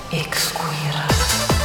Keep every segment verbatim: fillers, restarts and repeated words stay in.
Exquira.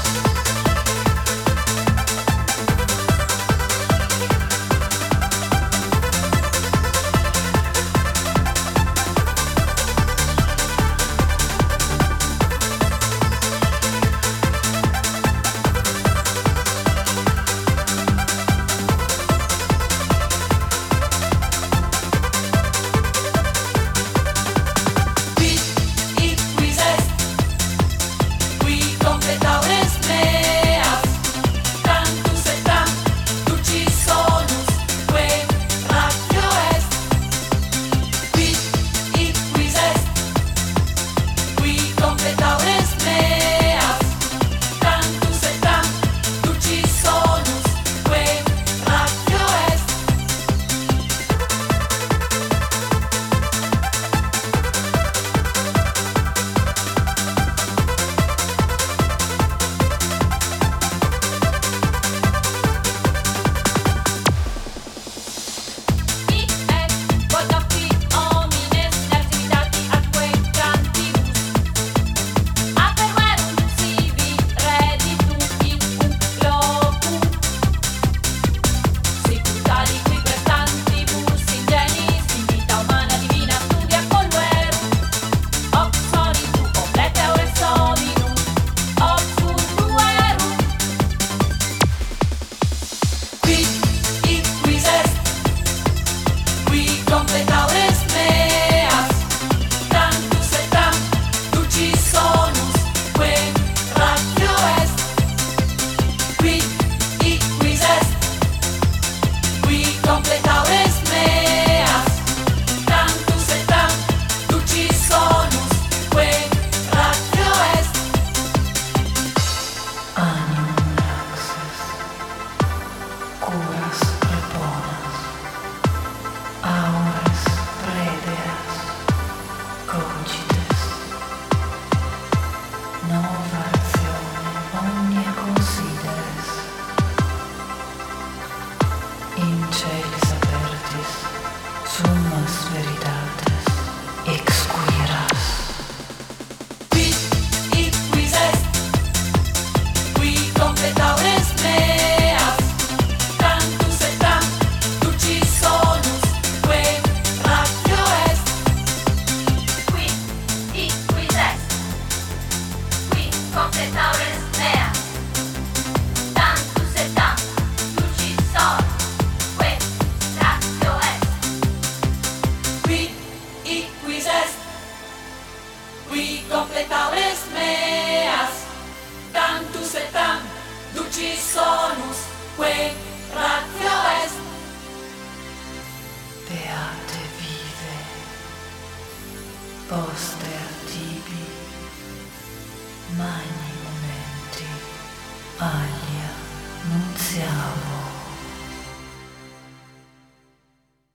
In celis apertis, summas veritates, exquiras. Qui, hic, quis est, qui completaures meas, tantus et tam, dulcis sonus, que ratio est. Qui, hic, quis est, qui completaures meas, tantus et tam, dulcis sonus. Qui completaures meas, tantus et tam, dulcis sonus, que ratio est. Beate vive, poster tibi, magni momenti, alia nuntiavo.